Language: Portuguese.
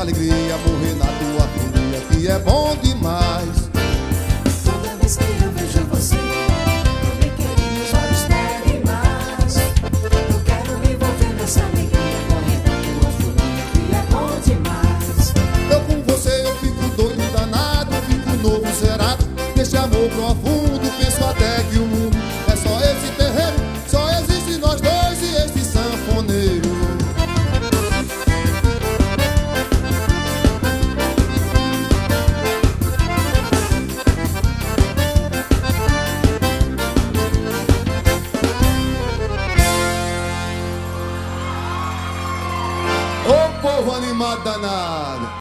alegria, morrer na tua folia, que é bom demais. Toda vez que eu vejo você, eu me quero e meus olhos pedem mais. Eu quero me envolver nessa alegria, morrer na tua folia, que é bom demais. Eu com você eu fico doido, danado, fico novo, zerado. Nesse amor profundo, penso até que o mundo é só esse terreno, só existe nós dois e este sanfoneiro. Ô povo animado danado.